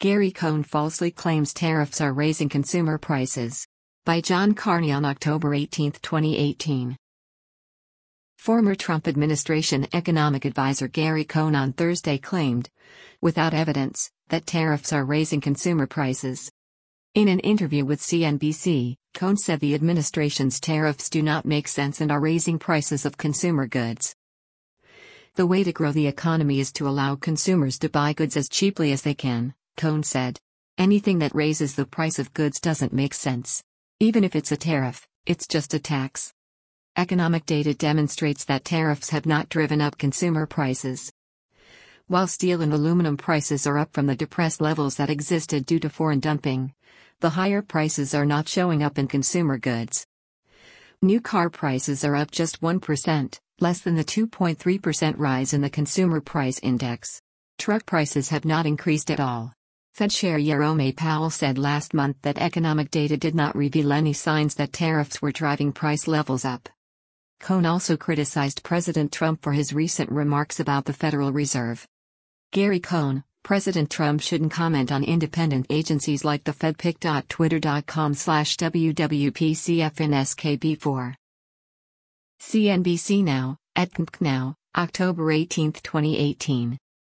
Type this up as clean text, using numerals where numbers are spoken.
Gary Cohn falsely claims tariffs are raising consumer prices. By John Carney on October 18, 2018. Former Trump administration economic advisor Gary Cohn on Thursday claimed, without evidence, that tariffs are raising consumer prices. In an interview with CNBC, Cohn said the administration's tariffs do not make sense and are raising prices of consumer goods. The way to grow the economy is to allow consumers to buy goods as cheaply as they can, Cohn said. Anything that raises the price of goods doesn't make sense. Even if it's a tariff, it's just a tax. Economic data demonstrates that tariffs have not driven up consumer prices. While steel and aluminum prices are up from the depressed levels that existed due to foreign dumping, the higher prices are not showing up in consumer goods. New car prices are up just 1%, less than the 2.3% rise in the Consumer Price Index. Truck prices have not increased at all. Fed Chair Jerome Powell said last month that economic data did not reveal any signs that tariffs were driving price levels up. Cohn also criticized President Trump for his recent remarks about the Federal Reserve. Gary Cohn, President Trump shouldn't comment on independent agencies like the Fed. Pic.twitter.com/WWPCFNSKB4. CNBC Now, @Now, October 18, 2018.